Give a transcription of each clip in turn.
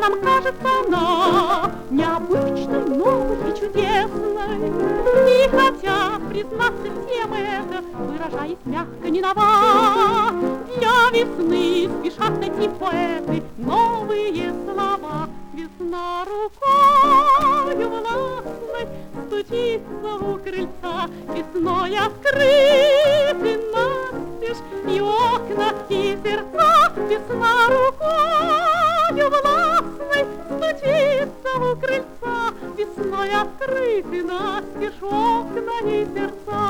нам кажется она необычной, новой и чудесной. И хотя, признаться, всем это выражаясь мягко не нова, для весны спешат найти поэты новые слова. Весна рукою властной стучится у крыльца, весной открыты настежь и окна, и сердца. Весна рукою властной стучится у крыльца, весной открыты настежь окна и сердца.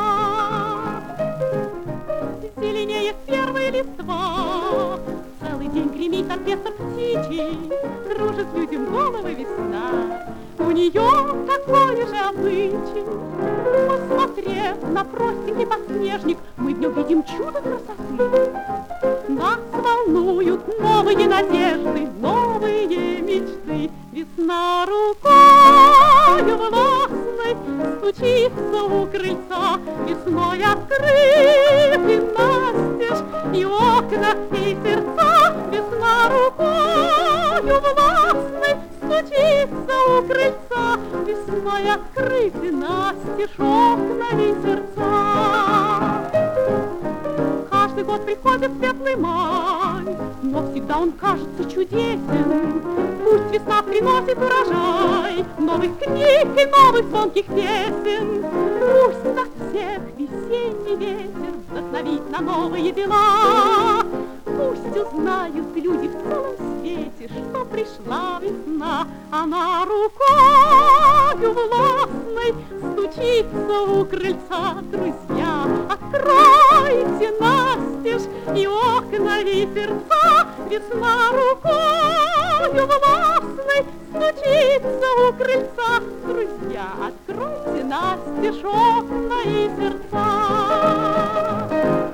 Зеленеет первая листва, целый день гремит оркестр птичий, кружит людям головы весна. У нее такой же обычай. Посмотрев на простенький подснежник, мы в нем видим чудо красоты. Нас волнуют новые надежды, новые мечты. Весна рукою властной стучится у крыльца, весной открыты настежь и окна, и сердца. Весна рукою властной стучится у крыльца, весной открыты настежь окна и сердца. Каждый год приходит светлый май, но всегда он кажется чудесен. Пусть весна приносит урожай новых книг и новых звонких песен. Пусть нас всех весенний ветер вдохновит на новые дела. Пусть узнают люди в целом свете, что пришла весна. Она рукою властной стучится у крыльца. Друзья, откройте настежь и окна, и сердца. Весна рукою властной стучится у крыльца. Друзья, откройте настежь окна и сердца.